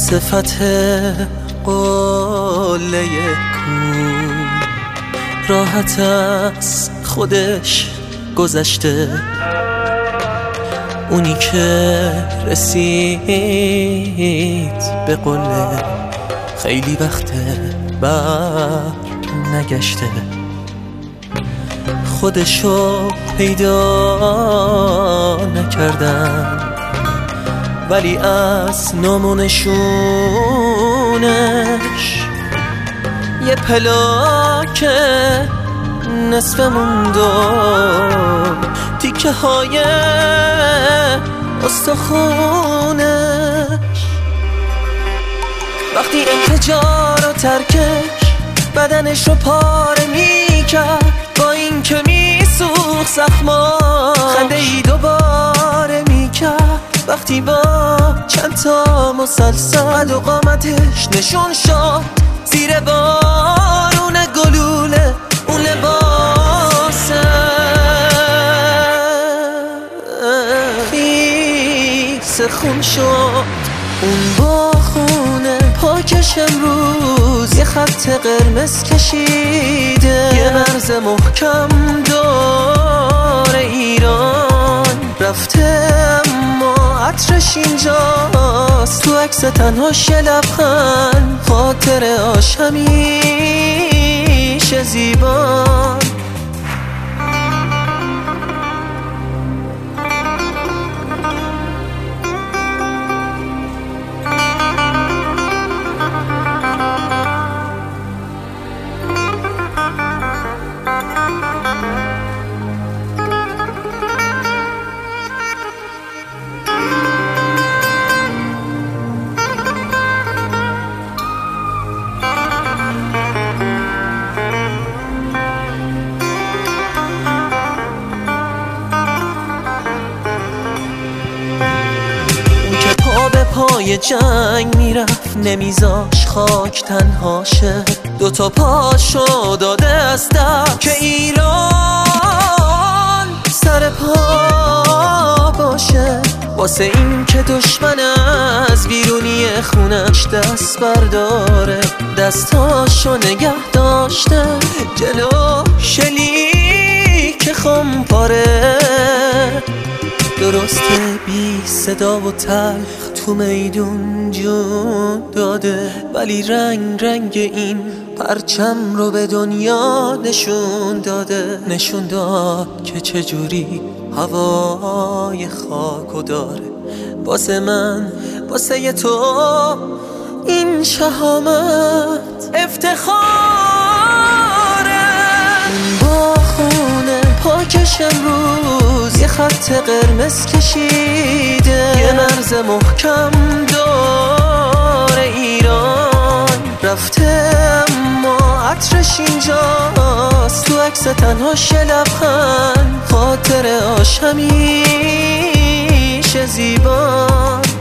صفت قله کو راحت از خودش گذشته، اونی که رسید به قله خیلی وقته بر نگشته، خودشو پیدا نکردن ولی از نامونشونش یه پلاک نصف مونده، تیکه های استخونش. وقتی انفجار و ترکش بدنش رو پاره میکرد، با این که میسوخت زخما خنده ای دوباره میکرد. وقتی با چند تا مسلسل و قامتش نشون شد زیر بارون گلوله اون لباسه خیس خون شد. اون با خونه پاکش امروز یه خط قرمز کشیده، یه مرز محکم دور ایران رفته اما عطرش اینجاست. تو عکس تنهاش یه لبخند، خاطرهاش همیشه زیبان. پای جنگ میرفت نمیذاش خاک تنهاشه، دوتا پاشو داده از دست که ایران سر پا باشه. واسه این که دشمن از بیرونی خونش دست برداره، دستاشو نگه داشته جلو شلیک خمپاره. درسته بی صدا و تلخ تو میدون جون داده، ولی رنگ این پرچم رو به دنیا نشون داده. نشون داد که چجوری هوای خاکو داره. واسه من واسه تو این شهامت افتخاره. با خونه پاکش امروز یه خط قرمز کشیده، یه مرز محکم دور ایران رفته اما عطرش اینجاست. تو عکس تنهاش یه لبخند، خاطرهاش همیشه زیبان.